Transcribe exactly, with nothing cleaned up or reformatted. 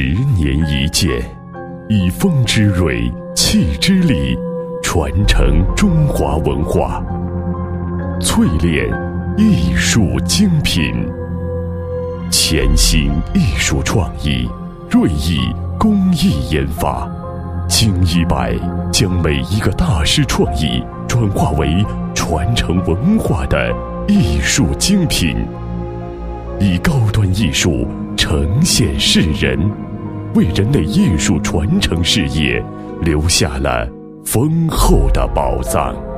十年一见，以风之锐，气之力，传承中华文化，淬炼艺术精品，潜心艺术创意，锐意工艺研发，精一百将每一个大师创意转化为传承文化的艺术精品，以高端艺术呈现世人，为人类艺术传承事业留下了丰厚的宝藏。